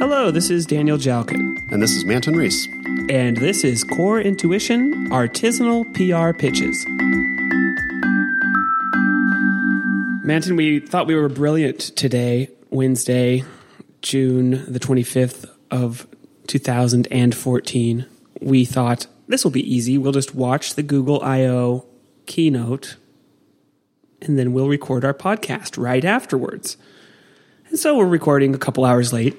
Hello, this is Daniel Jalkin. And this is Manton Reese. And this is Core Intuition Artisanal PR Pitches. Manton, we thought we were brilliant today, Wednesday, June the 25th of 2014. We thought, this will be easy. We'll just watch the Google I.O. keynote, and then we'll record our podcast right afterwards. And so we're recording a couple hours late.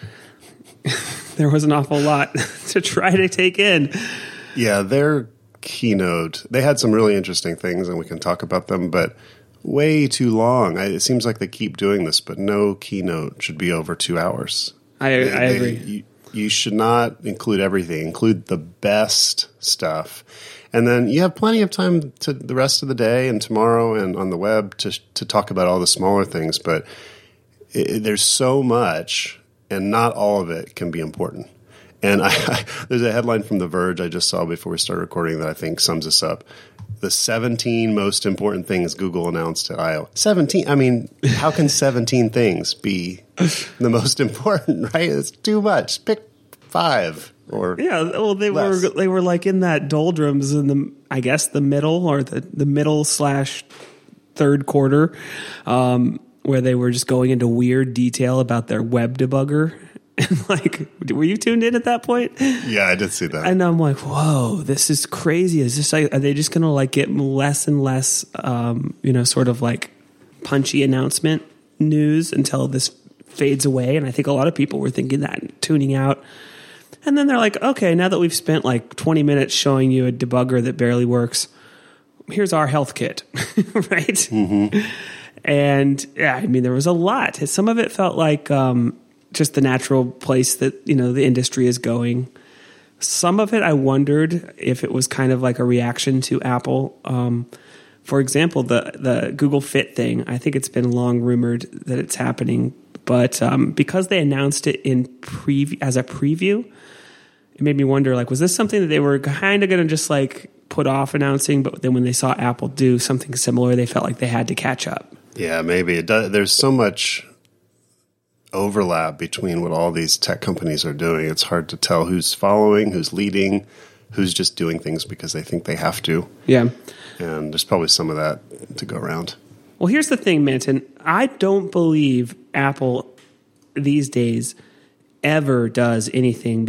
There was an awful lot to try to take in. Yeah, their keynote, they had some really interesting things, and we can talk about them, but way too long. It seems like they keep doing this, but no keynote should be over 2 hours. I agree. You should not include everything. Include the best stuff. And then you have plenty of time to the rest of the day and tomorrow and on the web to talk about all the smaller things, but there's so much, and not all of it can be important. And there's a headline from The Verge I just saw before we started recording that I think sums this up. The 17 most important things Google announced at I.O. 17. I mean, how can 17 things be the most important, right? It's too much. Pick 5 or they were like in that doldrums in the, I guess, the middle or the middle / third quarter, where they were just going into weird detail about their web debugger. And like, were you tuned in at that point? Yeah, I did see that. And I'm like, whoa, this is crazy. Is this like, are they just going to like get less and less, sort of like punchy announcement news until this fades away? And I think a lot of people were thinking that and tuning out. And then they're like, okay, now that we've spent like 20 minutes showing you a debugger that barely works, here's our health kit, right? Mm-hmm. And yeah, I mean, there was a lot. Some of it felt like just the natural place that, the industry is going. Some of it, I wondered if it was kind of like a reaction to Apple. For example, the Google Fit thing, I think it's been long rumored that it's happening. But because they announced it as a preview, it made me wonder, like, was this something that they were kind of going to just like put off announcing, but then when they saw Apple do something similar, they felt like they had to catch up? Yeah, maybe. It does. There's so much overlap between what all these tech companies are doing. It's hard to tell who's following, who's leading, who's just doing things because they think they have to. Yeah. And there's probably some of that to go around. Well, here's the thing, Manton. I don't believe Apple these days ever does anything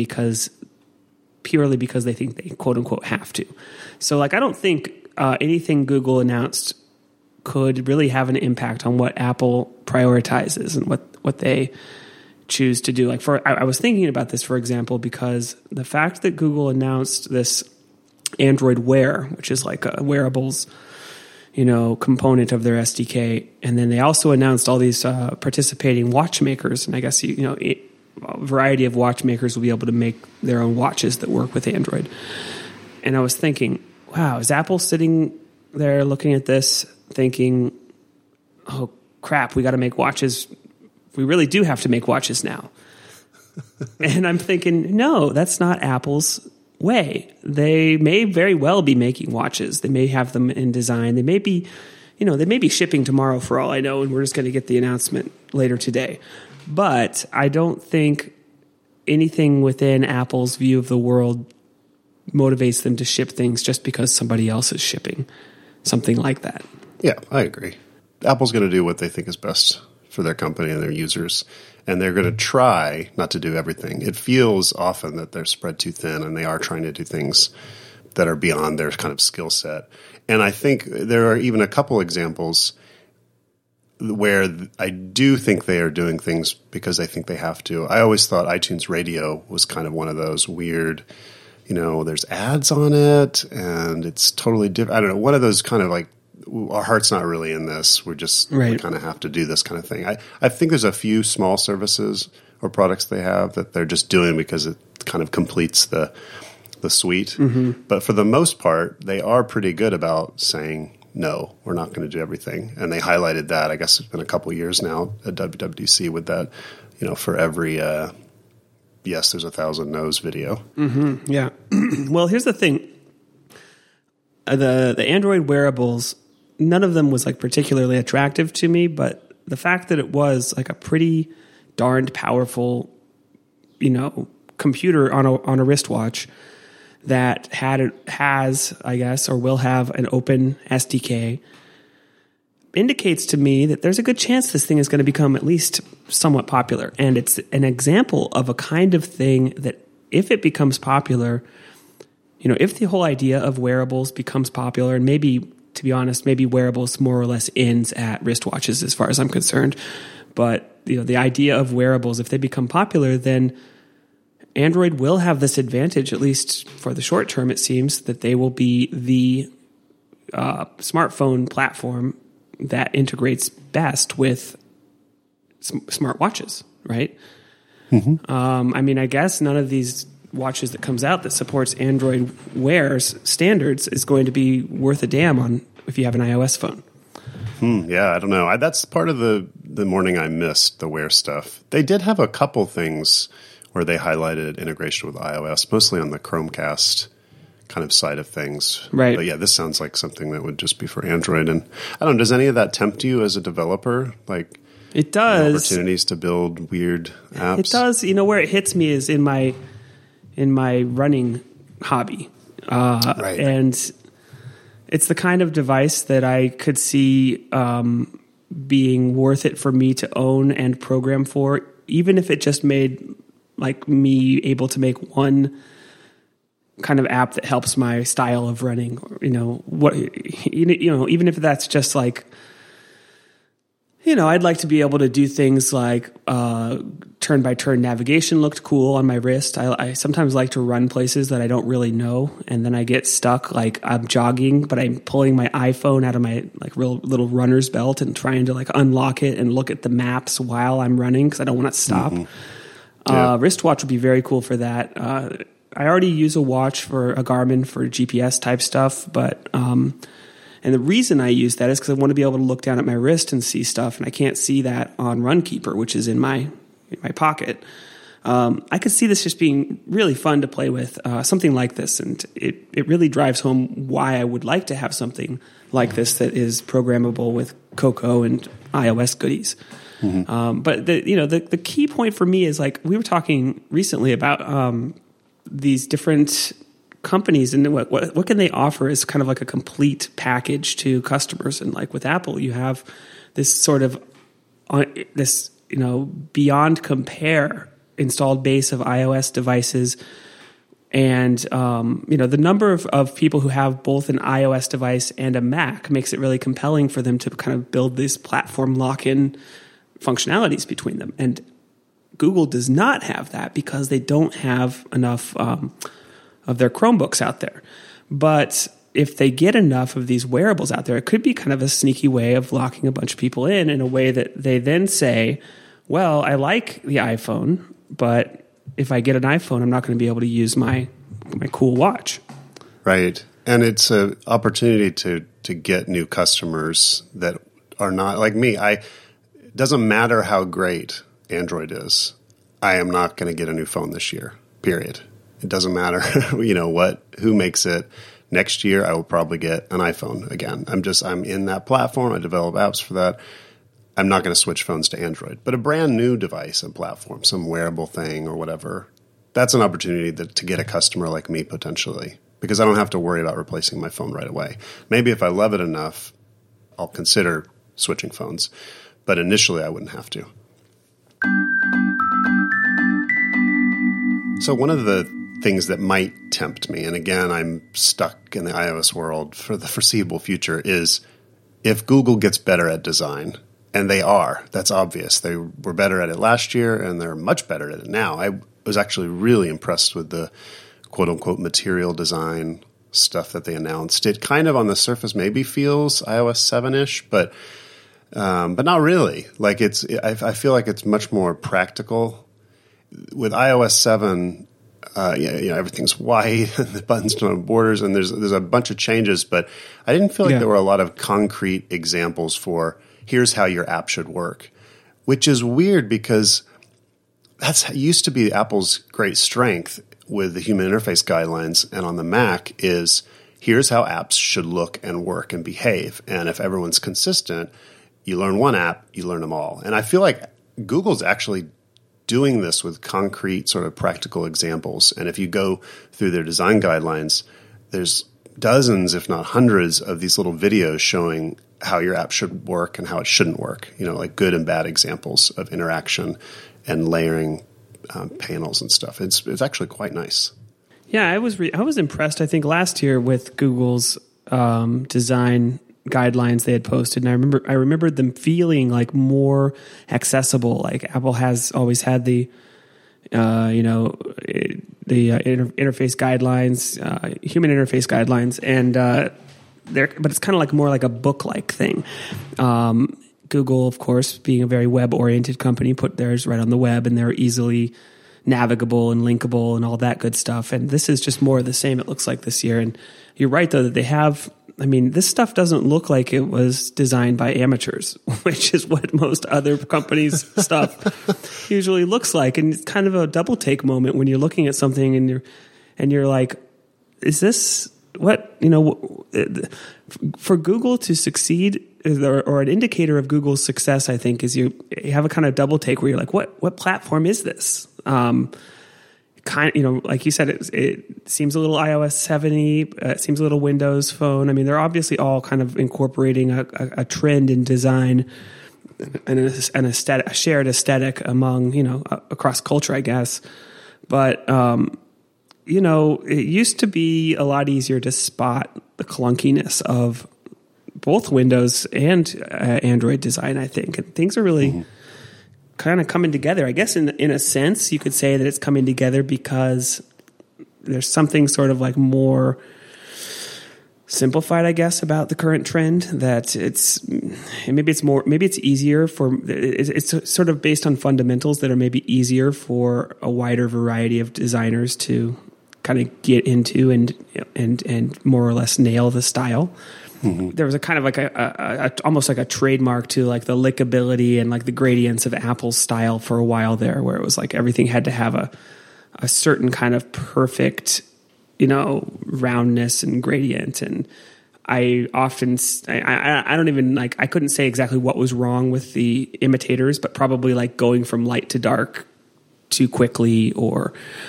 purely because they think they quote unquote have to. So like, I don't think anything Google announced could really have an impact on what Apple prioritizes and what they choose to do. Like I was thinking about this, for example, because the fact that Google announced this Android Wear, which is like a wearables, component of their SDK, and then they also announced all these participating watchmakers, and I guess a variety of watchmakers will be able to make their own watches that work with Android. And I was thinking, wow, is Apple sitting there looking at this thinking, oh crap, we got to make watches. We really do have to make watches now. And I'm thinking, no, that's not Apple's way. They may very well be making watches. They may have them in design. They may be, they may be shipping tomorrow for all I know, and we're just going to get the announcement later today. But I don't think anything within Apple's view of the world motivates them to ship things just because somebody else is shipping something like that. Yeah, I agree. Apple's going to do what they think is best for their company and their users, and they're going to try not to do everything. It feels often that they're spread too thin, and they are trying to do things that are beyond their kind of skill set. And I think there are even a couple examples where I do think they are doing things because they think they have to. I always thought iTunes Radio was kind of one of those weird, there's ads on it, and it's totally different. I don't know, one of those kind of like, our heart's not really in this. We kind of have to do this kind of thing. I think there's a few small services or products they have that they're just doing because it kind of completes the suite. Mm-hmm. But for the most part, they are pretty good about saying, no, we're not going to do everything. And they highlighted that, I guess it's been a couple of years now at WWDC with that, for every yes, there's 1,000 no's video. Mm-hmm. Yeah. Well, here's the thing. The Android wearables, none of them was like particularly attractive to me, but the fact that it was like a pretty darned powerful computer on a wristwatch that has, I guess, or will have an open SDK indicates to me that there's a good chance this thing is going to become at least somewhat popular. And it's an example of a kind of thing that if it becomes popular, if the whole idea of wearables becomes popular, and maybe, to be honest, maybe wearables more or less ends at wristwatches as far as I'm concerned. But, the idea of wearables, if they become popular, then Android will have this advantage, at least for the short term, it seems, that they will be the smartphone platform that integrates best with smartwatches, right? Mm-hmm. I guess none of these watches that comes out that supports Android Wear's standards is going to be worth a damn if you have an iOS phone. Yeah, I don't know. That's part of the morning I missed, the Wear stuff. They did have a couple things where they highlighted integration with iOS, mostly on the Chromecast kind of side of things. Right. But yeah, this sounds like something that would just be for Android. And I don't know, does any of that tempt you as a developer? Like, it does. Opportunities to build weird apps? It does. Where it hits me is in my running hobby. Right. And it's the kind of device that I could see being worth it for me to own and program for, even if it just made me able to make one kind of app that helps my style of running, even if that's just I'd like to be able to do things like turn-by-turn navigation looked cool on my wrist. I sometimes like to run places that I don't really know, and then I get stuck, I'm jogging, but I'm pulling my iPhone out of my real little runner's belt and trying to unlock it and look at the maps while I'm running because I don't want to stop. Mm-hmm. Yeah. Wristwatch would be very cool for that. I already use a watch for a Garmin for GPS type stuff, but and the reason I use that is because I want to be able to look down at my wrist and see stuff, and I can't see that on Runkeeper, which is in my pocket. I could see this just being really fun to play with, something like this, and it really drives home why I would like to have something like this that is programmable with Cocoa and iOS goodies. Mm-hmm. But the key point for me is we were talking recently about these different companies and what can they offer as kind of a complete package to customers. And with Apple, you have this sort of beyond compare installed base of iOS devices. And, the number of people who have both an iOS device and a Mac makes it really compelling for them to kind of build these platform lock-in functionalities between them. And Google does not have that because they don't have enough of their Chromebooks out there. But if they get enough of these wearables out there, it could be kind of a sneaky way of locking a bunch of people in a way that they then say, well, I like the iPhone, but if I get an iPhone, I'm not going to be able to use my cool watch. Right. And it's an opportunity to get new customers that are not like me. It doesn't matter how great Android is. I am not going to get a new phone this year, period. It doesn't matter, who makes it. Next year, I will probably get an iPhone again. I'm in that platform. I develop apps for that. I'm not going to switch phones to Android. But a brand new device and platform, some wearable thing or whatever, that's an opportunity to get a customer like me potentially, because I don't have to worry about replacing my phone right away. Maybe if I love it enough, I'll consider switching phones. But initially, I wouldn't have to. So one of the things that might tempt me, and again, I'm stuck in the iOS world for the foreseeable future, is if Google gets better at design, and they are, that's obvious. They were better at it last year, and they're much better at it now. I was actually really impressed with the quote-unquote material design stuff that they announced. It kind of on the surface maybe feels iOS 7-ish, but not really. I feel like it's much more practical. With iOS 7, everything's white and the buttons don't have borders, and there's a bunch of changes, but I didn't feel like there were a lot of concrete examples for here's how your app should work, which is weird because that's used to be Apple's great strength with the human interface guidelines, and on the Mac is here's how apps should look and work and behave, and if everyone's consistent, you learn one app, you learn them all. And I feel like Google's actually doing this with concrete sort of practical examples. And if you go through their design guidelines, there's dozens, if not hundreds, of these little videos showing how your app should work and how it shouldn't work, like good and bad examples of interaction and layering panels and stuff. It's actually quite nice. Yeah, I was impressed, I think, last year with Google's design guidelines they had posted, and I remembered them feeling like more accessible. Like Apple has always had the interface guidelines, human interface guidelines, and but it's kind of like more like a book-like thing. Google, of course, being a very web-oriented company, put theirs right on the web, and they're easily navigable and linkable and all that good stuff. And this is just more of the same, it looks like, this year. And you're right, though, that they have, this stuff doesn't look like it was designed by amateurs, which is what most other companies' stuff usually looks like. And it's kind of a double take moment when you're looking at something and you're like, is this what, for Google to succeed, or an indicator of Google's success, I think, is you have a kind of double take where you're like, what platform is this? Like you said, it seems a little iOS 70. It seems a little Windows Phone. They're obviously all kind of incorporating a trend in design and an aesthetic, a shared aesthetic among, across culture, I guess. But, it used to be a lot easier to spot the clunkiness of both Windows and Android design, I think. And things are really kind of coming together. I guess in a sense, you could say that it's coming together because there's something sort of like more simplified, I guess, about the current trend, that maybe it's easier it's sort of based on fundamentals that are maybe easier for a wider variety of designers to kind of get into and more or less nail the style. There was a kind of like a almost like a trademark to like the lickability and like the gradients of Apple's style for a while there, where it was like everything had to have a certain kind of perfect, roundness and gradient. And I don't even like, I couldn't say exactly what was wrong with the imitators, but probably like going from light to dark too quickly, or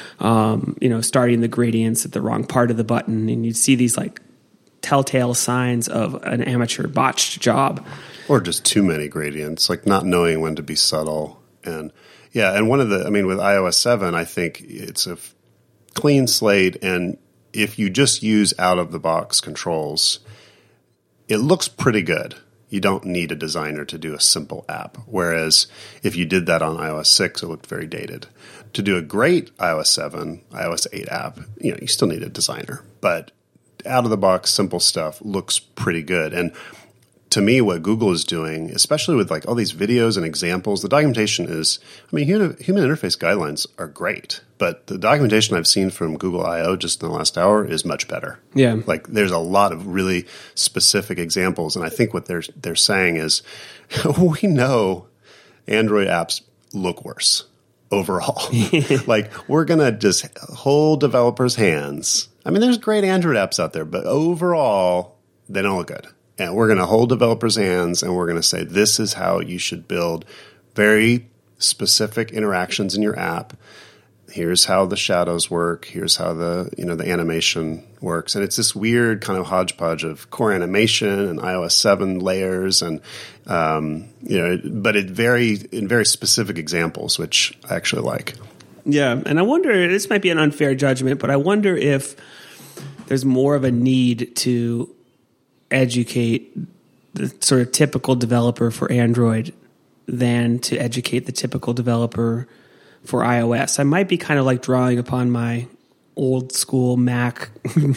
starting the gradients at the wrong part of the button, and you'd see these like telltale signs of an amateur botched job, or just too many gradients, like not knowing when to be subtle. And one of the, with iOS 7, I think it's a clean slate, and if you just use out of the box controls, it looks pretty good. You don't need a designer to do a simple app. Whereas if you did that on iOS 6, it looked very dated. To do a great iOS 7, iOS 8 app, you still need a designer. But out of the box, simple stuff looks pretty good. And to me, what Google is doing, especially with like all these videos and examples, the documentation is, human interface guidelines are great, but the documentation I've seen from Google I/O just in the last hour is much better. Yeah. Like there's a lot of really specific examples. And I think what they're saying is, we know Android apps look worse overall. Like we're going to just hold developers' hands. There's great Android apps out there, but overall, they don't look good. And we're going to hold developers' hands, and we're going to say, this is how you should build very specific interactions in your app. Here's how the shadows work. Here's how the animation works. And it's this weird kind of hodgepodge of core animation and iOS 7 layers, and but in very specific examples, which I actually like. Yeah, and I wonder, this might be an unfair judgment, but I wonder if there's more of a need to educate the sort of typical developer for Android than to educate the typical developer for iOS. I might be kind of like drawing upon my old school Mac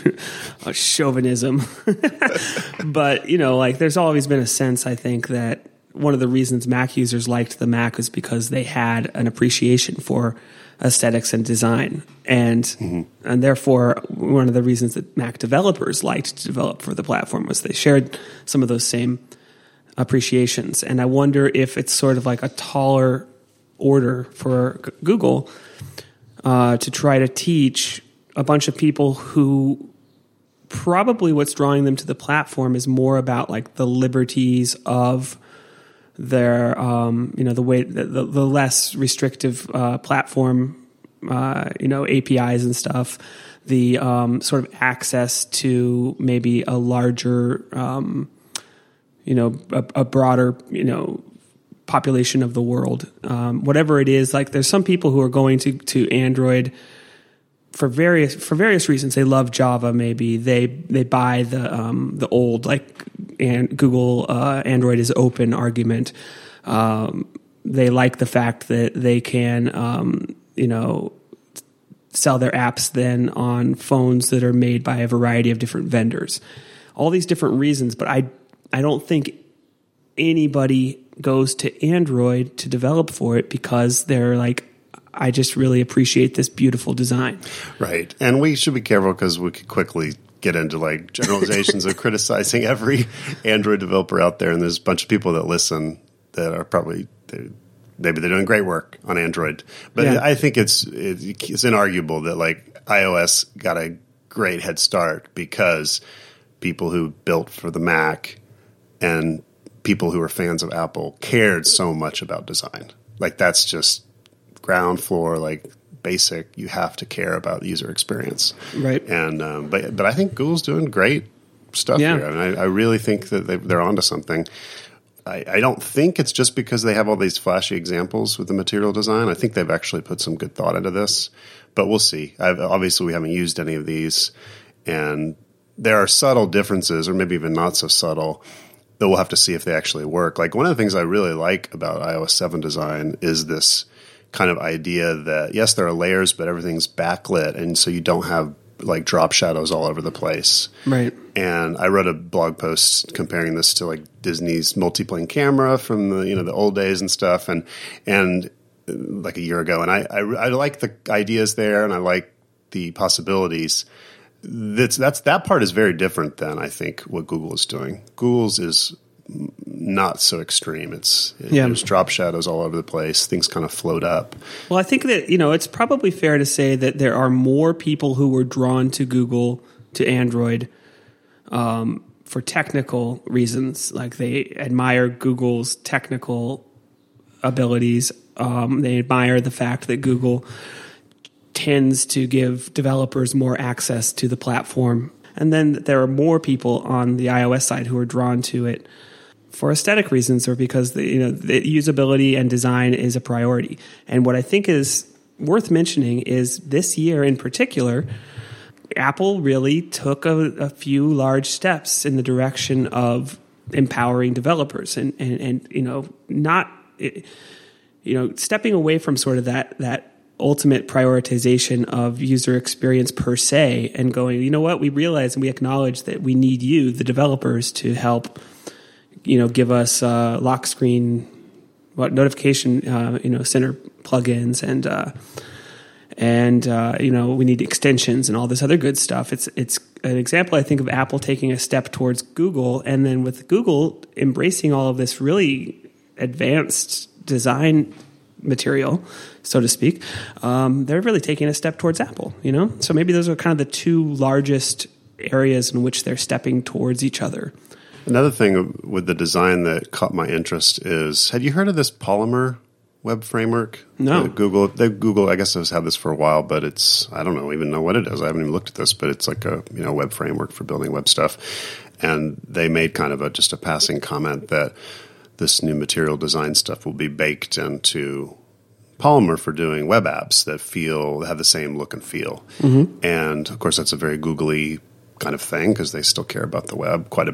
chauvinism. But, there's always been a sense, I think, that one of the reasons Mac users liked the Mac was because they had an appreciation for aesthetics and design. And therefore, one of the reasons that Mac developers liked to develop for the platform was they shared some of those same appreciations. And I wonder if it's sort of like a taller order for Google to try to teach a bunch of people who probably what's drawing them to the platform is more about like the liberties of their the way the less restrictive platform APIs and stuff, the sort of access to maybe a larger a broader population of the world, whatever it is. Like, there's some people who are going to Android for various reasons. They love Java. Maybe they buy the old, like, and Google Android is open argument. They like the fact that they can sell their apps then on phones that are made by a variety of different vendors. All these different reasons, but I don't think anybody goes to Android to develop for it because they're like, I just really appreciate this beautiful design. Right. And we should be careful because we could quickly get into like generalizations of criticizing every Android developer out there. And there's a bunch of people that listen that are probably, maybe they're doing great work on Android. But yeah. I think it's inarguable that like iOS got a great head start because people who built for the Mac and people who are fans of Apple cared so much about design. Like, that's just ground floor, like basic. You have to care about the user experience, right? And but I think Google's doing great stuff here. I mean, I really think that they're onto something. I don't think it's just because they have all these flashy examples with the material design. I think they've actually put some good thought into this, but we'll see. Obviously, we haven't used any of these, and there are subtle differences, or maybe even not so subtle, that we'll have to see if they actually work. Like, one of the things I really like about iOS 7 design is this kind of idea that, yes, there are layers, but everything's backlit, and so you don't have like drop shadows all over the place. Right. And I wrote a blog post comparing this to like Disney's multiplane camera from the old days and stuff, and like a year ago. And I like the ideas there, and I like the possibilities. That part is very different than I think what Google is doing. Google's is not so extreme. There's drop shadows all over the place. Things kind of float up. Well, I think that it's probably fair to say that there are more people who were drawn to Google, to Android, for technical reasons. Like, they admire Google's technical abilities. They admire the fact that Google tends to give developers more access to the platform. And then there are more people on the iOS side who are drawn to it for aesthetic reasons, or because the usability and design is a priority. And what I think is worth mentioning is this year in particular, Apple really took a few large steps in the direction of empowering developers and not stepping away from sort of that ultimate prioritization of user experience per se, and going, you know what, we realize and we acknowledge that we need you, the developers, to help give us lock screen, notification, center plugins, and we need extensions and all this other good stuff. It's an example, I think, of Apple taking a step towards Google, and then with Google embracing all of this really advanced design material, so to speak. They're really taking a step towards Apple. So maybe those are kind of the two largest areas in which they're stepping towards each other. Another thing with the design that caught my interest is, had you heard of this Polymer web framework? No. Google, I guess, has had this for a while, but I don't even know what it is. I haven't even looked at this, but it's like a web framework for building web stuff. And they made kind of just a passing comment that this new material design stuff will be baked into Polymer for doing web apps that have the same look and feel. Mm-hmm. And of course, that's a very googly kind of thing because they still care about the web quite a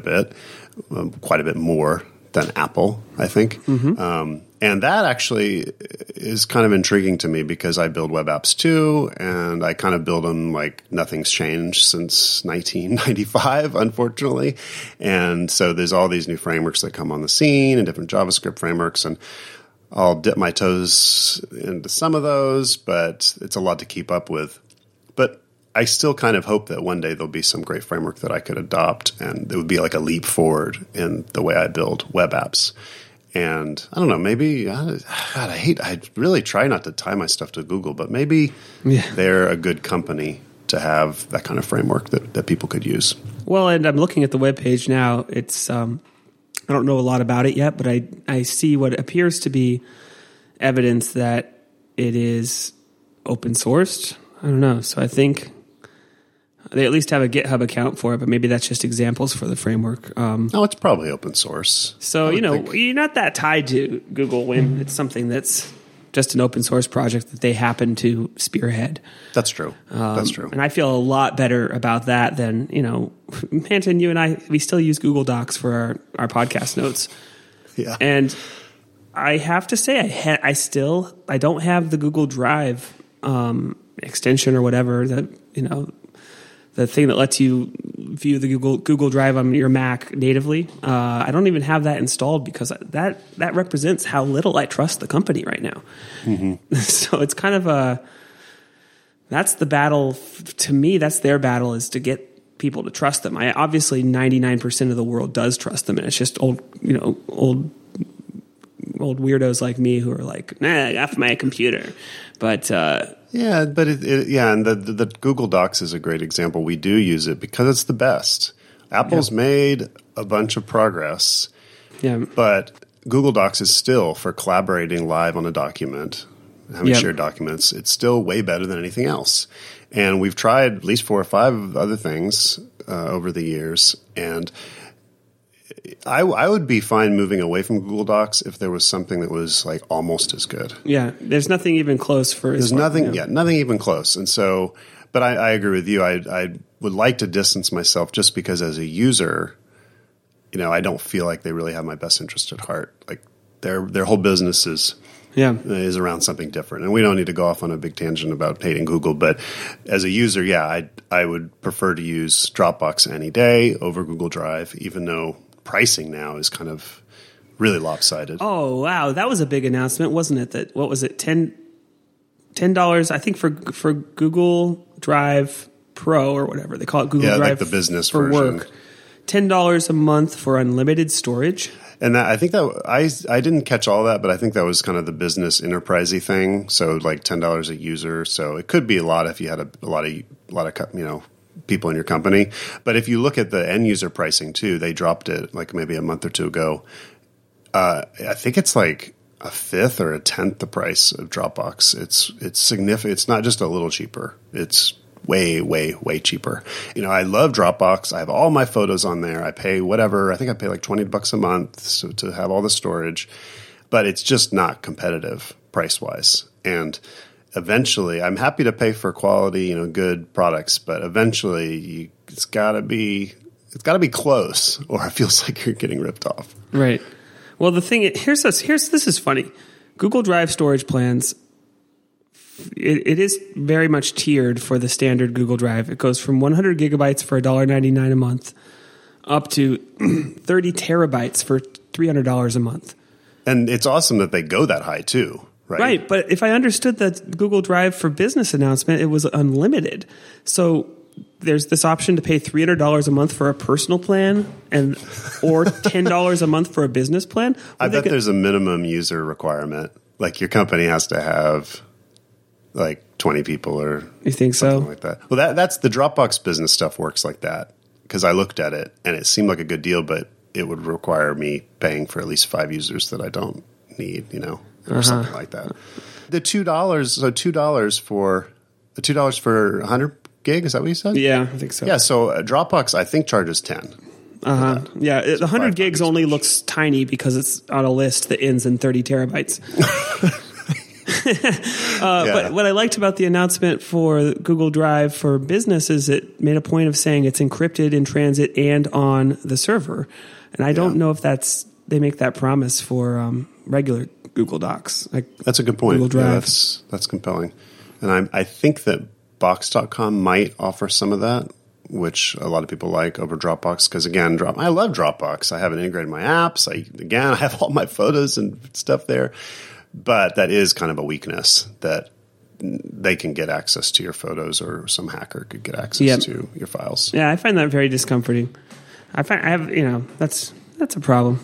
bit more than Apple, I think. Mm-hmm. And that actually is kind of intriguing to me because I build web apps too, and I kind of build them like nothing's changed since 1995, unfortunately. And so there's all these new frameworks that come on the scene and different JavaScript frameworks, and I'll dip my toes into some of those, but it's a lot to keep up with. But I still kind of hope that one day there'll be some great framework that I could adopt, and it would be like a leap forward in the way I build web apps. And I don't know, maybe, I really try not to tie my stuff to Google, but maybe they're a good company to have that kind of framework that people could use. Well, and I'm looking at the webpage now. It's I don't know a lot about it yet, but I see what appears to be evidence that it is open sourced. I don't know. So I think they at least have a GitHub account for it, but maybe that's just examples for the framework. No, it's probably open source. So, you're not that tied to Google when it's something that's just an open source project that they happen to spearhead. That's true. That's true. And I feel a lot better about that than, Manton, you and I, we still use Google Docs for our podcast notes. Yeah. And I have to say, I don't have the Google Drive extension or whatever that, the thing that lets you view the Google Drive on your Mac natively. I don't even have that installed because that represents how little I trust the company right now. Mm-hmm. So it's kind of that's the battle to me. That's their battle, is to get people to trust them. Obviously 99% of the world does trust them, and it's just old weirdos like me who are like, nah, off my computer. But yeah, but and the Google Docs is a great example. We do use it because it's the best. Apple's made a bunch of progress, but Google Docs is still, for collaborating live on a document, having shared documents, it's still way better than anything else. And we've tried at least 4 or 5 other things over the years, and I would be fine moving away from Google Docs if there was something that was like almost as good. Yeah, there's nothing even close for. There's nothing even close. And so, but I agree with you. I would like to distance myself just because as a user, I don't feel like they really have my best interest at heart. Like their whole business is around something different. And we don't need to go off on a big tangent about hating Google, but as a user, I would prefer to use Dropbox any day over Google Drive, even though pricing now is kind of really lopsided. Oh, wow. That was a big announcement, wasn't it? What was it? $10, I think, for Google Drive Pro or whatever. They call it Google Drive like the business for version. work. $10 a month for unlimited storage. And that, I think that I didn't catch all that, but I think that was kind of the business enterprisey thing. So like $10 a user. So it could be a lot if you had a lot of people in your company. But if you look at the end user pricing too, they dropped it like maybe a month or two ago. I think it's like a fifth or a tenth the price of Dropbox. It's significant. It's not just a little cheaper. It's way, way, way cheaper. I love Dropbox. I have all my photos on there. I pay whatever. I think I pay like $20 a month to have all the storage, but it's just not competitive price wise. And eventually, I'm happy to pay for quality, good products, but eventually it's got to be close, or it feels like you're getting ripped off. Right. Well, the thing this is funny. Google Drive storage plans, it is very much tiered for the standard Google Drive. It goes from 100 gigabytes for $1.99 a month up to 30 terabytes for $300 a month. And it's awesome that they go that high too. Right, but if I understood that Google Drive for Business announcement, it was unlimited. So there's this option to pay $300 a month for a personal plan or $10 a month for a business plan. I bet there's a minimum user requirement. Like your company has to have like 20 people or you think something so? Like that. Well, that's the Dropbox business stuff works like that because I looked at it and it seemed like a good deal, but it would require me paying for at least 5 users that I don't need, or something like that. The $2, so $2 for $2 for 100 gig. Is that what you said? Yeah, I think so. Yeah. So Dropbox, I think charges 10. Yeah, the 100 gigs only looks tiny because it's on a list that ends in 30 terabytes. But what I liked about the announcement for Google Drive for Business is it made a point of saying it's encrypted in transit and on the server. And I don't know if they make that promise for regular Google Docs. That's a good point. Google Drive. Yeah, that's compelling. And I think that Box.com might offer some of that, which a lot of people like over Dropbox. Because again, I love Dropbox. I have it integrated in my apps. I have all my photos and stuff there. But that is kind of a weakness that they can get access to your photos, or some hacker could get access to your files. Yeah, I find that very discomforting. That's a problem.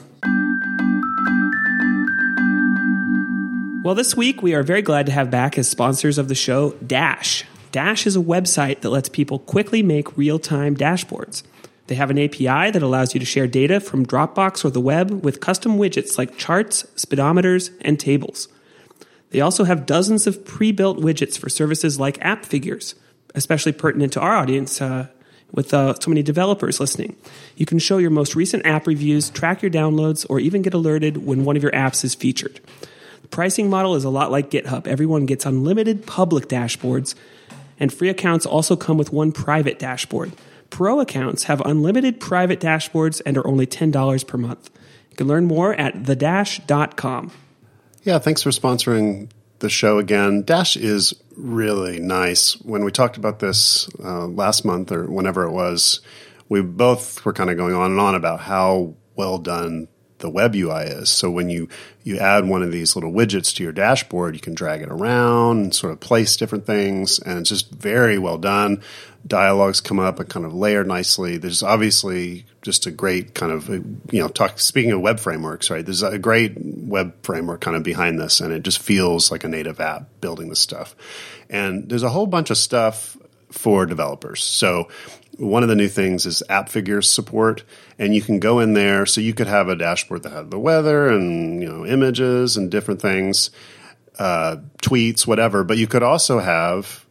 Well, this week we are very glad to have back as sponsors of the show Dash. Dash is a website that lets people quickly make real-time dashboards. They have an API that allows you to share data from Dropbox or the web with custom widgets like charts, speedometers, and tables. They also have dozens of pre-built widgets for services like app figures, especially pertinent to our audience with so many developers listening. You can show your most recent app reviews, track your downloads, or even get alerted when one of your apps is featured. The pricing model is a lot like GitHub. Everyone gets unlimited public dashboards, and free accounts also come with one private dashboard. Pro accounts have unlimited private dashboards and are only $10 per month. You can learn more at thedash.com. Yeah, thanks for sponsoring the show again. Dash is really nice. When we talked about this last month or whenever it was, we both were kind of going on and on about how well done the web UI is. So when you add one of these little widgets to your dashboard, you can drag it around and sort of place different things, and it's just very well done. Dialogues come up and kind of layer nicely. There's obviously just a great kind of, speaking of web frameworks, right? There's a great web framework kind of behind this, and it just feels like a native app building this stuff. And there's a whole bunch of stuff for developers. So one of the new things is app figures support, and you can go in there. So you could have a dashboard that had the weather and, images and different things, tweets, whatever. But you could also have,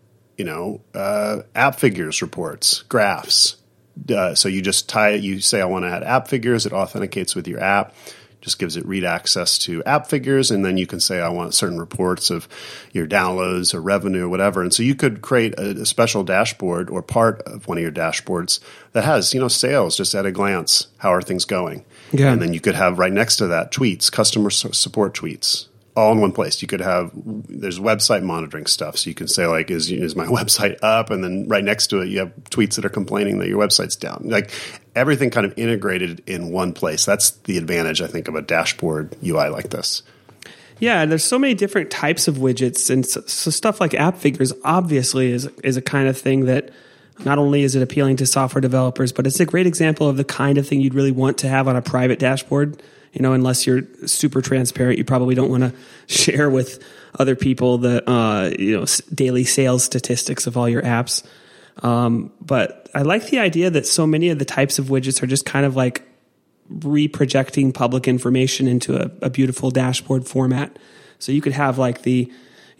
app figures reports, graphs. So you just you say, I want to add app figures. It authenticates with your app, just gives it read access to app figures. And then you can say, I want certain reports of your downloads or revenue or whatever. And so you could create a special dashboard or part of one of your dashboards that has, sales just at a glance. How are things going? Yeah. And then you could have right next to that tweets, customer support tweets, all in one place. You could have, there's website monitoring stuff. So you can say, like, is my website up? And then right next to it, you have tweets that are complaining that your website's down. Like everything kind of integrated in one place. That's the advantage, I think, of a dashboard UI like this. Yeah, there's so many different types of widgets. And so stuff like app figures obviously is a kind of thing that not only is it appealing to software developers, but it's a great example of the kind of thing you'd really want to have on a private dashboard. Unless you're super transparent, you probably don't want to share with other people the, daily sales statistics of all your apps. But I like the idea that so many of the types of widgets are just kind of like reprojecting public information into a beautiful dashboard format. So you could have like the,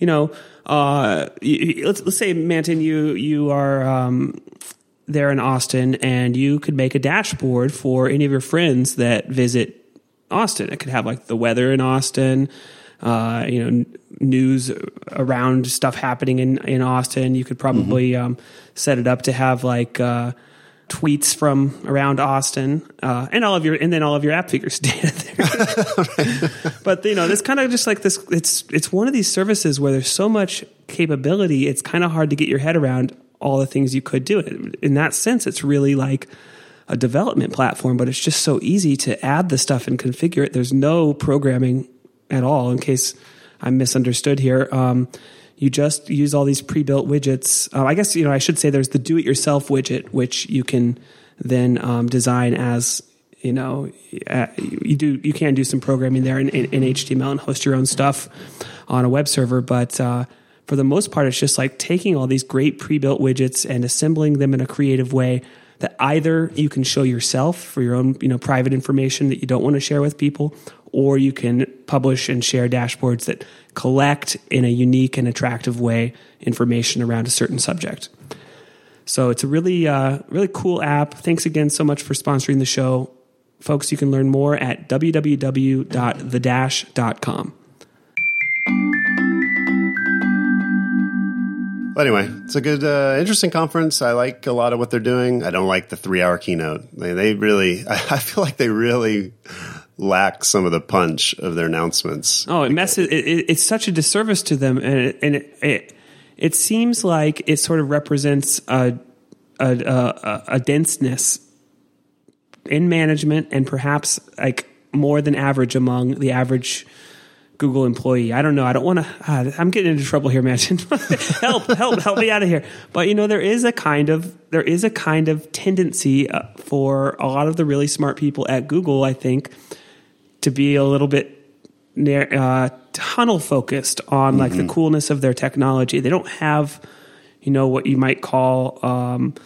let's say, Manton, you are there in Austin, and you could make a dashboard for any of your friends that visit Austin. It could have like the weather in Austin, news around stuff happening in Austin. You could probably set it up to have like tweets from around Austin, and all of your app figures data there. But this kind of just like this. It's one of these services where there's so much capability. It's kind of hard to get your head around all the things you could do. In that sense, it's really like a development platform, but it's just so easy to add the stuff and configure it. There's no programming at all, in case I'm misunderstood here. You just use all these pre-built widgets. I guess, I should say there's the do-it-yourself widget, which you can then design as, you can do some programming there in HTML and host your own stuff on a web server. But for the most part, it's just like taking all these great pre-built widgets and assembling them in a creative way that either you can show yourself for your own, private information that you don't want to share with people, or you can publish and share dashboards that collect in a unique and attractive way information around a certain subject. So it's a really, really cool app. Thanks again so much for sponsoring the show. Folks, you can learn more at www.thedash.com. Well, anyway, it's a good, interesting conference. I like a lot of what they're doing. I don't like the 3-hour keynote. They really, I feel like they really lack some of the punch of their announcements. Oh, it messes. It's such a disservice to them, and it seems like it sort of represents a denseness in management, and perhaps like more than average among the average Google employee. I don't know. I don't want to. I'm getting into trouble here, man. help me out of here. But there is a kind of tendency for a lot of the really smart people at Google, I think, to be a little bit tunnel focused on like the coolness of their technology. They don't have, what you might call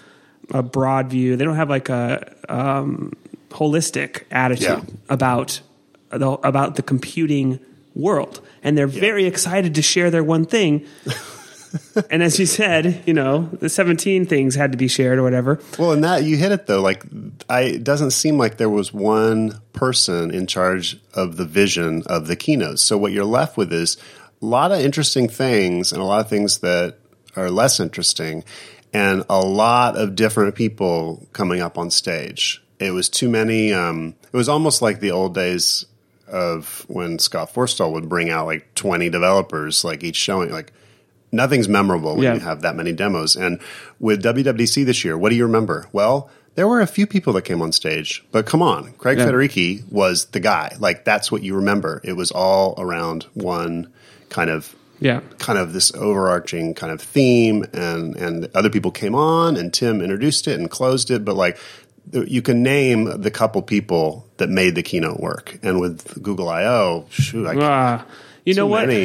a broad view. They don't have like a holistic attitude about the computing world, and they're very excited to share their one thing. And as you said, the 17 things had to be shared or whatever. Well, and that you hit it though. Like, it doesn't seem like there was one person in charge of the vision of the keynotes. So what you're left with is a lot of interesting things and a lot of things that are less interesting, and a lot of different people coming up on stage. It was too many. It was almost like the old days of when Scott Forstall would bring out like 20 developers, like each showing, like. Nothing's memorable when you have that many demos. And with WWDC this year, what do you remember? Well, there were a few people that came on stage, but come on, Craig Federighi was the guy. Like, that's what you remember. It was all around one kind of this overarching kind of theme, and other people came on, and Tim introduced it and closed it. But like, you can name the couple people that made the keynote work. And with Google I/O, you know what?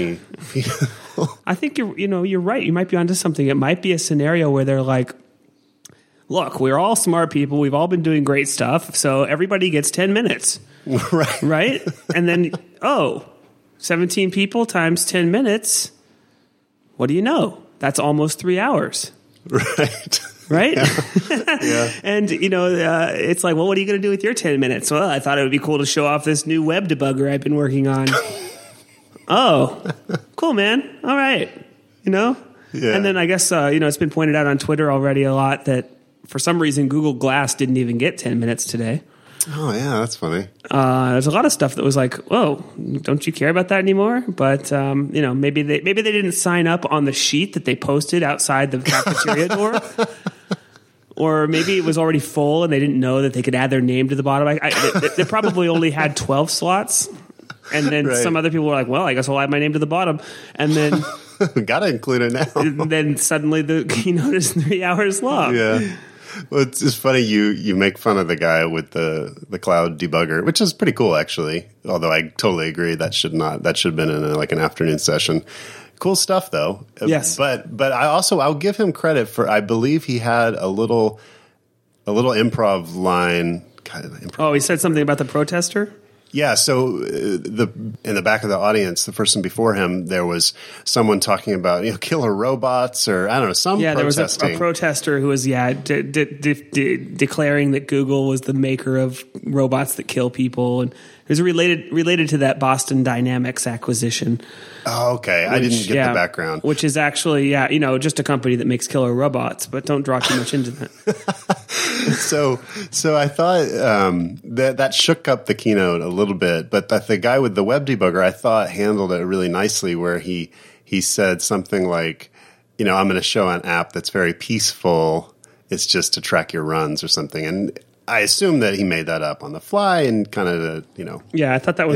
I think you're right. You might be onto something. It might be a scenario where they're like, look, we're all smart people. We've all been doing great stuff. So everybody gets 10 minutes. Right? And then, 17 people times 10 minutes. What do you know? That's almost 3 hours. Right? Yeah. And, it's like, well, what are you going to do with your 10 minutes? Well, I thought it would be cool to show off this new web debugger I've been working on. Oh, cool, man. All right. Yeah. And then I guess, it's been pointed out on Twitter already a lot that for some reason Google Glass didn't even get 10 minutes today. Oh, yeah, that's funny. There's a lot of stuff that was like, whoa, don't you care about that anymore? But, maybe they didn't sign up on the sheet that they posted outside the cafeteria door. Or maybe it was already full and they didn't know that they could add their name to the bottom. They probably only had 12 slots. And then some other people were like, well, I guess I'll add my name to the bottom. And then... Got to include it now. And then suddenly the keynote is 3 hours long. Yeah. Well, it's just funny you make fun of the guy with the cloud debugger, which is pretty cool, actually. Although I totally agree that should have been in an afternoon session. Cool stuff, though. Yes. But I'll give him credit for, I believe he had a little improv line. Oh, he said something about the protester? Yeah, so in the back of the audience, the person before him, there was someone talking about killer robots, or I don't know, some protesting. There was a protester who was declaring that Google was the maker of robots that kill people, and it was related to that Boston Dynamics acquisition. Oh, okay. I didn't get the background. Which is actually, just a company that makes killer robots, but don't draw too much into that. So I thought that shook up the keynote a little bit, but the guy with the web debugger, I thought, handled it really nicely, where he said something like, I'm going to show an app that's very peaceful. It's just to track your runs or something. And I assume that he made that up on the fly and kind of, Yeah, I thought it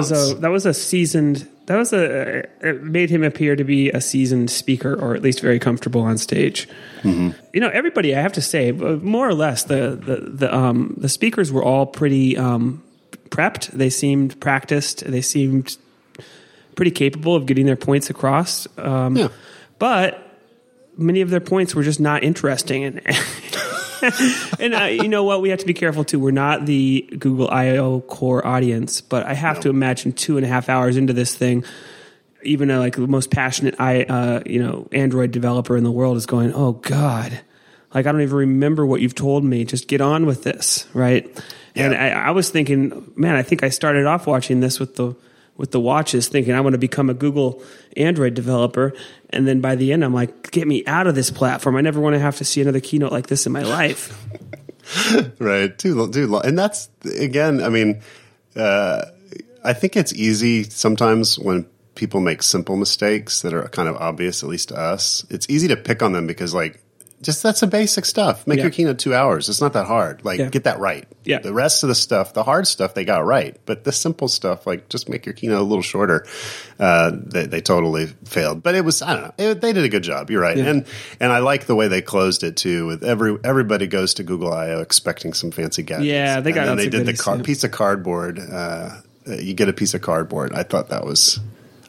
made him appear to be a seasoned speaker, or at least very comfortable on stage. Mm-hmm. Everybody, I have to say, more or less, the speakers were all pretty prepped. They seemed practiced. They seemed pretty capable of getting their points across. But many of their points were just not interesting. And you know what? We have to be careful too. We're not the Google I/O core audience, but I have to imagine 2.5 hours into this thing, even like the most passionate Android developer in the world is going, "Oh God, like I don't even remember what you've told me. Just get on with this, right?" Yeah. And I was thinking, man, I think I started off watching this with the watches, thinking I want to become a Google Android developer. And then by the end, I'm like, get me out of this platform. I never want to have to see another keynote like this in my life. Right. Too long. And that's, again, I mean, I think it's easy sometimes when people make simple mistakes that are kind of obvious, at least to us. It's easy to pick on them because, like, just that's the basic stuff. Make your keynote 2 hours. It's not that hard. Like, get that right. Yeah. The rest of the stuff, the hard stuff, they got right. But the simple stuff, like, just make your keynote a little shorter. They totally failed. But it was, I don't know. They did a good job. You're right. Yeah. And I like the way they closed it, too, with everybody goes to Google I/O expecting some fancy gadgets. Yeah, they got. And then they did the piece of cardboard. You get a piece of cardboard. I thought that was.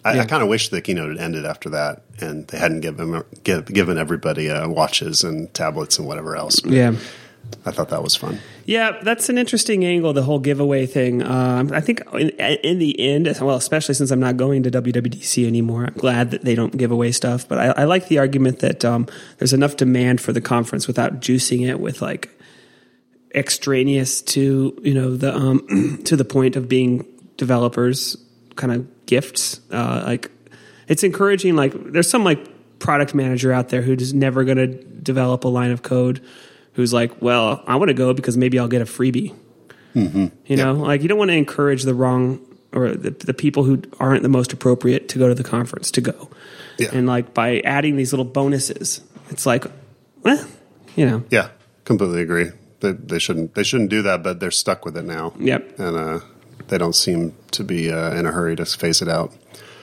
I kind of wish the keynote had ended after that, and they hadn't given everybody watches and tablets and whatever else. But yeah. I thought that was fun. Yeah, that's an interesting angle, the whole giveaway thing. I think in the end, well, especially since I'm not going to WWDC anymore, I'm glad that they don't give away stuff. But I like the argument that there's enough demand for the conference without juicing it with like extraneous to the to the point of being developers kind of gifts. Like it's encouraging. Like there's some like product manager out there who's never going to develop a line of code, who's like, well, I want to go because maybe I'll get a freebie. Mm-hmm. You know, like you don't want to encourage the wrong or the people who aren't the most appropriate to go to the conference to go. Yeah. And like by adding these little bonuses, it's like, Yeah, completely agree. They shouldn't do that, but they're stuck with it now. Yep. And they don't seem to be in a hurry to phase it out.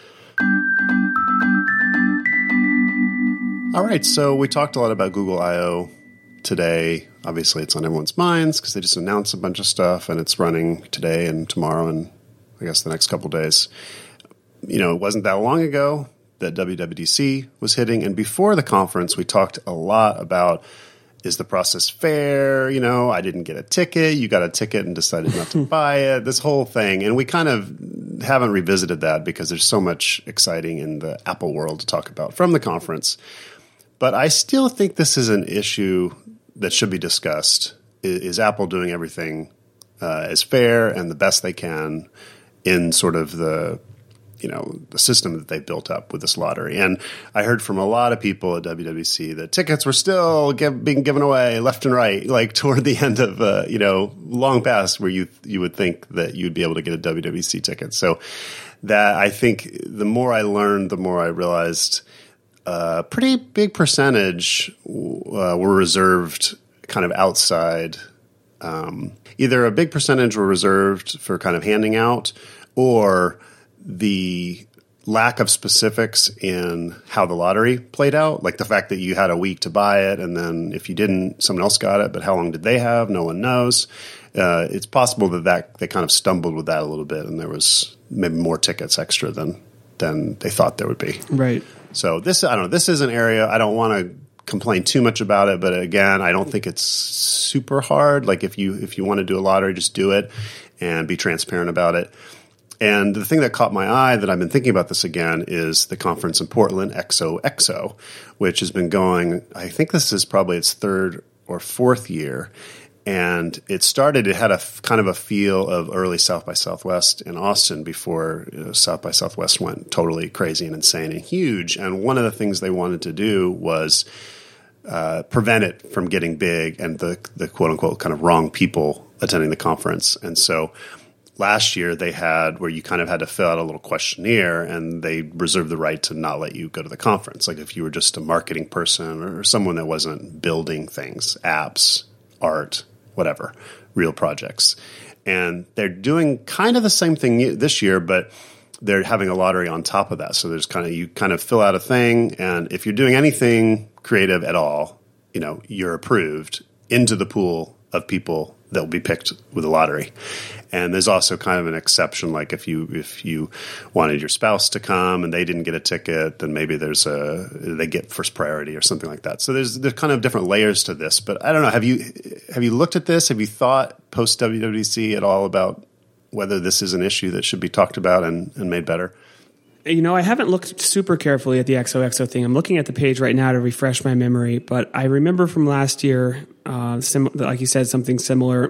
All right, so we talked a lot about Google I/O today. Obviously, it's on everyone's minds because they just announced a bunch of stuff, and it's running today and tomorrow and I guess the next couple of days. You know, it wasn't that long ago that WWDC was hitting, and before the conference, we talked a lot about, is the process fair? You know, I didn't get a ticket. You got a ticket and decided not to buy it. This whole thing. And we kind of haven't revisited that because there's so much exciting in the Apple world to talk about from the conference. But I still think this is an issue that should be discussed. Is Apple doing everything as fair and the best they can in sort of the system that they've built up with this lottery? And I heard from a lot of people at WWDC that tickets were still being given away left and right, like toward the end of, long past where you would think that you'd be able to get a WWDC ticket. So that I think the more I learned, the more I realized a pretty big percentage were reserved kind of outside. Either a big percentage were reserved for kind of handing out, or the lack of specifics in how the lottery played out, like the fact that you had a week to buy it, and then if you didn't, someone else got it, but how long did they have? No one knows. It's possible that they kind of stumbled with that a little bit, and there was maybe more tickets extra than they thought there would be. Right. So this is an area I don't want to complain too much about it, but again, I don't think it's super hard. Like if you want to do a lottery, just do it and be transparent about it. And the thing that caught my eye that I've been thinking about this again is the conference in Portland, XOXO, which has been going, I think this is probably its third or fourth year. And it had a kind of a feel of early South by Southwest in Austin before South by Southwest went totally crazy and insane and huge. And one of the things they wanted to do was prevent it from getting big and the quote-unquote kind of wrong people attending the conference. And so last year they had where you kind of had to fill out a little questionnaire, and they reserved the right to not let you go to the conference. Like if you were just a marketing person or someone that wasn't building things, apps, art, whatever, real projects. And they're doing kind of the same thing this year, but they're having a lottery on top of that. So there's you kind of fill out a thing, and if you're doing anything creative at all, you're approved into the pool of people that will be picked with a lottery. And there's also kind of an exception, like if you wanted your spouse to come and they didn't get a ticket, then maybe they get first priority or something like that. So there's kind of different layers to this. But I don't know. Have you looked at this? Have you thought post WWDC at all about whether this is an issue that should be talked about and made better? I haven't looked super carefully at the XOXO thing. I'm looking at the page right now to refresh my memory, but I remember from last year, like you said, something similar.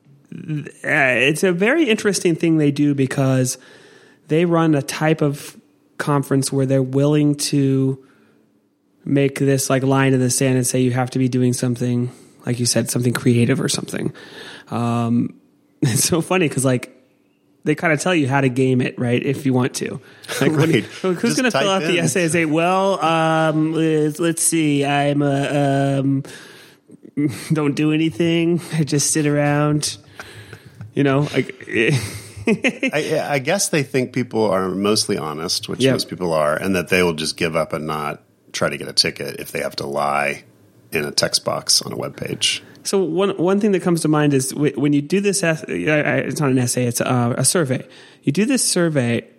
It's a very interesting thing they do because they run a type of conference where they're willing to make this like line in the sand and say you have to be doing something, like you said, something creative or something. It's so funny because like they kind of tell you how to game it, right? If you want to. Like, right. Who's going to fill out the essay and say, well, let's see, I'm don't do anything. I just sit around, I guess they think people are mostly honest, which most people are, and that they will just give up and not try to get a ticket if they have to lie in a text box on a web page. So one thing that comes to mind is when you do this, it's not an essay, it's a survey. You do this survey,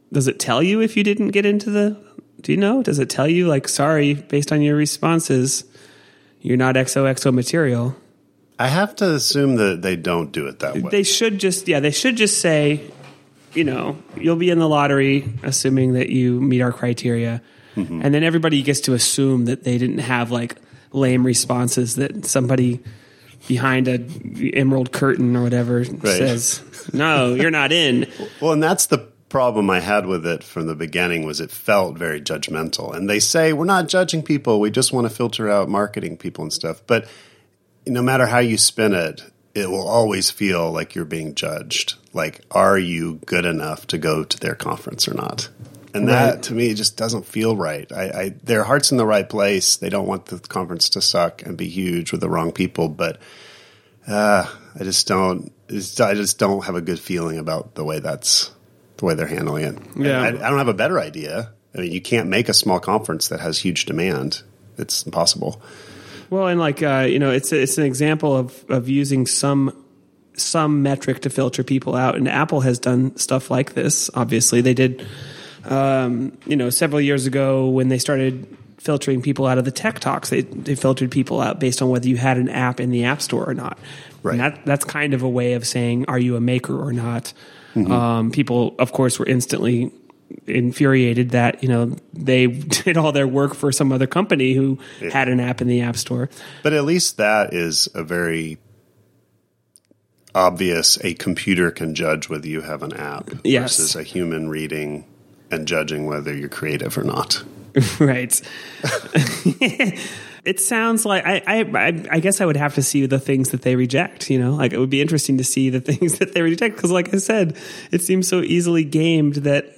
Does it tell you if you didn't get into do you know? Does it tell you like, sorry, based on your responses, you're not XOXO material? I have to assume that they don't do it that way. They should just say, you'll be in the lottery, assuming that you meet our criteria. Mm-hmm. And then everybody gets to assume that they didn't have like lame responses that somebody behind a emerald curtain or whatever says, no, you're not in. Well, and that's the problem I had with it from the beginning was it felt very judgmental. And they say, we're not judging people. We just want to filter out marketing people and stuff. But no matter how you spin it, it will always feel like you're being judged. Like, are you good enough to go to their conference or not? And that, to me, just doesn't feel right. Their heart's in the right place. They don't want the conference to suck and be huge with the wrong people. But I just don't have a good feeling about the way they're handling it. Yeah. I don't have a better idea. I mean, you can't make a small conference that has huge demand. It's impossible. Well, and like it's an example of using some metric to filter people out, and Apple has done stuff like this. Obviously, they did. Several years ago when they started filtering people out of the Tech Talks, they filtered people out based on whether you had an app in the App Store or not. Right. And that's kind of a way of saying, are you a maker or not? Mm-hmm. People, of course, were instantly infuriated that they did all their work for some other company who had an app in the App Store. But at least that is a very obvious. A computer can judge whether you have an app versus a human reading and judging whether you're creative or not. Right. It sounds like I guess I would have to see the things that they reject. Like it would be interesting to see the things that they reject because, like I said, it seems so easily gamed that.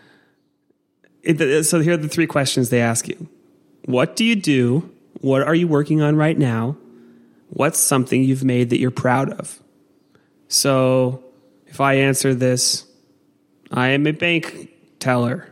So here are the 3 questions they ask you: what do you do? What are you working on right now? What's something you've made that you're proud of? So if I answer this, I am a bank teller.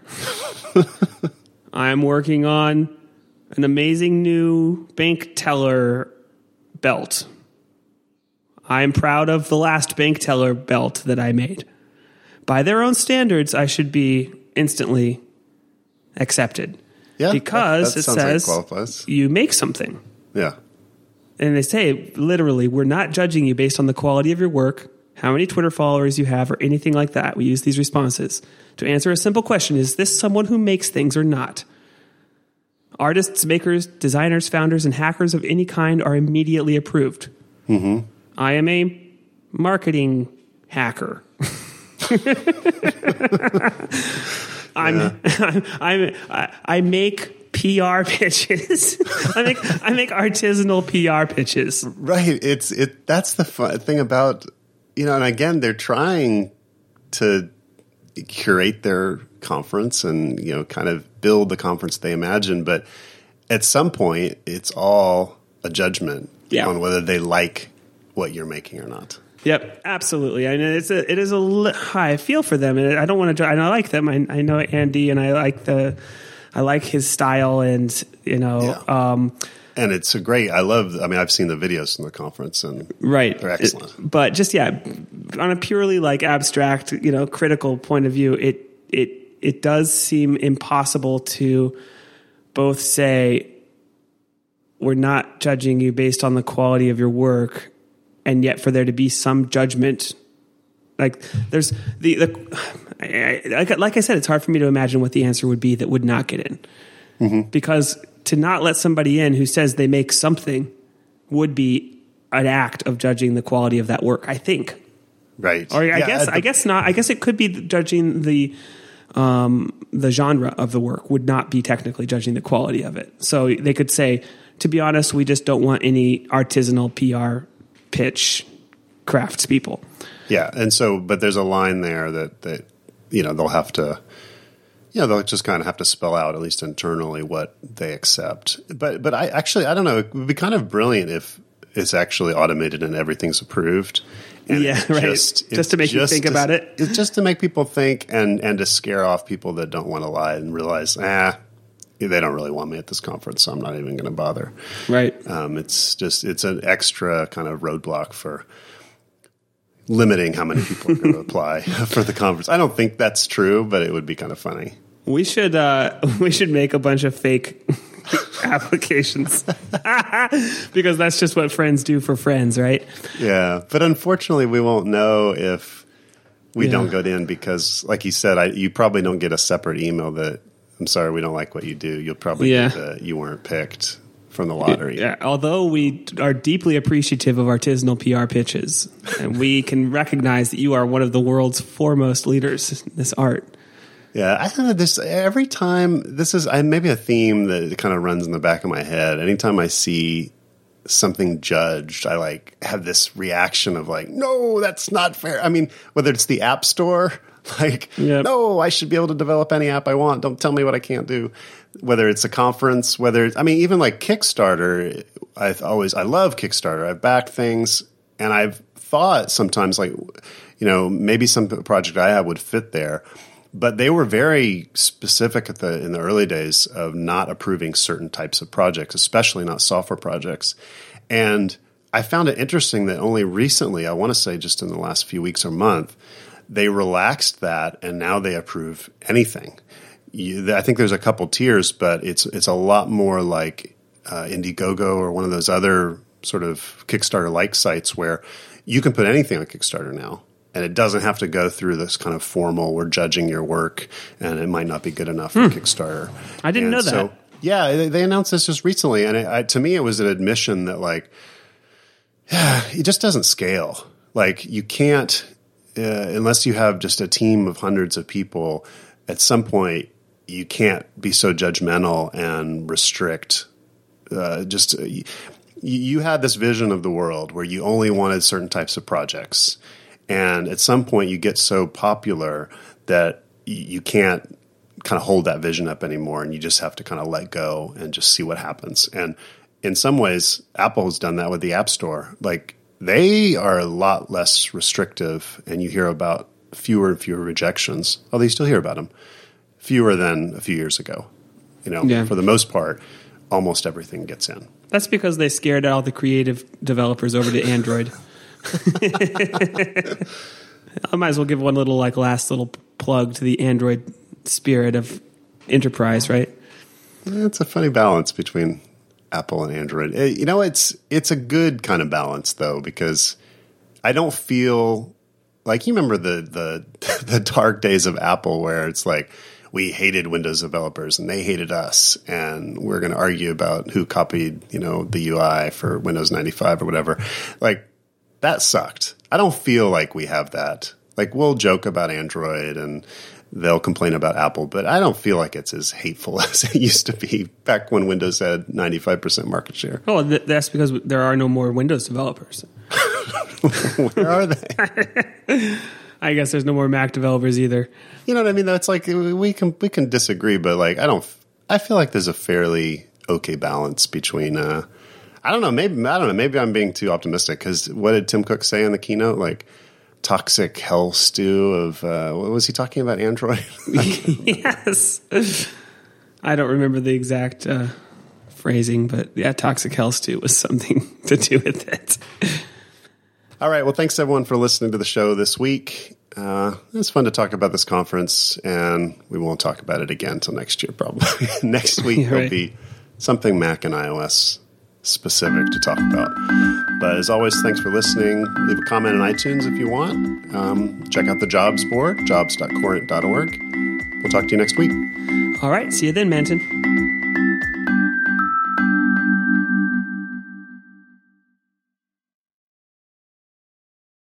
I'm working on an amazing new bank teller belt. I'm proud of the last bank teller belt that I made. By their own standards, I should be instantly accepted. Yeah, because that it says like you make something. Yeah. And they say, literally, we're not judging you based on the quality of your work, how many Twitter followers you have, or anything like that. We use these responses to answer a simple question: is this someone who makes things or not? Artists, makers, designers, founders, and hackers of any kind are immediately approved. Mm-hmm. I am a marketing hacker. I make PR pitches. I make artisanal PR pitches. Right. That's the fun thing about, and again, they're trying to curate their conference and, kind of build the conference they imagine. But at some point, it's all a judgment on whether they like what you're making or not. Yep, absolutely. I mean, I feel for them, and I don't want to. And I like them. I know Andy, and I like his style, and and it's a great. I've seen the videos from the conference, and they're excellent. But just on a purely like abstract, critical point of view, it does seem impossible to both say we're not judging you based on the quality of your work, and yet for there to be some judgment. Like there's like I said, it's hard for me to imagine what the answer would be that would not get in. Mm-hmm. Because to not let somebody in who says they make something would be an act of judging the quality of that work, I think. Right. Or I guess not. I guess it could be judging the genre of the work would not be technically judging the quality of it. So they could say, to be honest, we just don't want any artisanal PR pitch crafts people. Yeah. And so, but there's a line there that they'll have to, they'll just kind of have to spell out, at least internally, what they accept. But I don't know. It would be kind of brilliant if it's actually automated and everything's approved. And just to make you think about it. It's just to make people think and to scare off people that don't want to lie and realize, they don't really want me at this conference, so I'm not even going to bother. Right. It's an extra kind of roadblock for, limiting how many people are going to apply for the conference. I don't think that's true, but it would be kind of funny. We should make a bunch of fake applications because that's just what friends do for friends, right? Yeah, but unfortunately, we won't know if we don't go in because, like you said, you probably don't get a separate email that, I'm sorry, we don't like what you do. You'll probably get that you weren't picked from the lottery. Yeah, although we are deeply appreciative of artisanal PR pitches, and we can recognize that you are one of the world's foremost leaders in this art. Yeah, I don't know this every time. This is maybe a theme that kind of runs in the back of my head. Anytime I see something judged, I have this reaction of no, that's not fair. I mean, whether it's the App Store, no, I should be able to develop any app I want. Don't tell me what I can't do. Whether it's a conference, even like Kickstarter, I love Kickstarter. I've backed things, and I've thought sometimes maybe some project I have would fit there. But they were very specific in the early days of not approving certain types of projects, especially not software projects. And I found it interesting that only recently, I want to say just in the last few weeks or month, they relaxed that, and now they approve anything. I think there's a couple tiers, but it's a lot more like Indiegogo or one of those other sort of Kickstarter-like sites where you can put anything on Kickstarter now. And it doesn't have to go through this kind of formal, we're judging your work, and it might not be good enough for Kickstarter. I didn't know that. So, yeah, they announced this just recently, and to me it was an admission that, it just doesn't scale. You can't, unless you have just a team of hundreds of people, at some point you can't be so judgmental and restrict. You had this vision of the world where you only wanted certain types of projects. And at some point, you get so popular that you can't kind of hold that vision up anymore, and you just have to kind of let go and just see what happens. And in some ways, Apple has done that with the App Store. They are a lot less restrictive, and you hear about fewer and fewer rejections, although you still hear about them, fewer than a few years ago. For the most part, almost everything gets in. That's because they scared all the creative developers over to Android. I might as well give one little last little plug to the Android spirit of enterprise, right? It's a funny balance between Apple and Android. It's a good kind of balance though, because I don't feel like, you remember the dark days of Apple where it's we hated Windows developers and they hated us, and we're going to argue about who copied the UI for Windows 95 or whatever. That sucked. I don't feel like we have that. We'll joke about Android and they'll complain about Apple, but I don't feel like it's as hateful as it used to be back when Windows had 95% market share. Oh, that's because there are no more Windows developers. Where are they? I guess there's no more Mac developers either. You know what I mean? Though it's we can disagree, but I feel like there's a fairly okay balance between. I don't know. Maybe I'm being too optimistic, because what did Tim Cook say in the keynote? Toxic hell stew of what was he talking about? Android? Yes. I don't remember the exact phrasing, but yeah, toxic hell stew was something to do with it. All right. Well, thanks everyone for listening to the show this week. It's fun to talk about this conference, and we won't talk about it again until next year, probably. Next week will be something Mac and iOS specific to talk about. But as always, thanks for listening. Leave a comment on iTunes if you want. Check out the jobs board, jobs.corient.org. We'll talk to you next week. All right. See you then, Manton.